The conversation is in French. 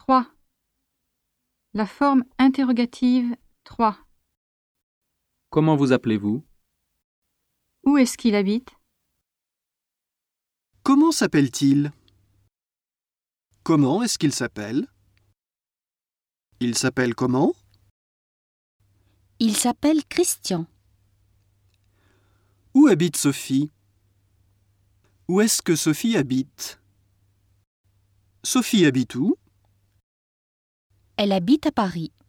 3. La forme interrogative 3. Comment vous appelez-vous? Où est-ce qu'il habite? Comment s'appelle-t-il? Comment est-ce qu'il s'appelle? Il s'appelle comment? Il s'appelle Christian. Où habite Sophie? Où est-ce que Sophie habite? Sophie habite où? Elle habite à Paris.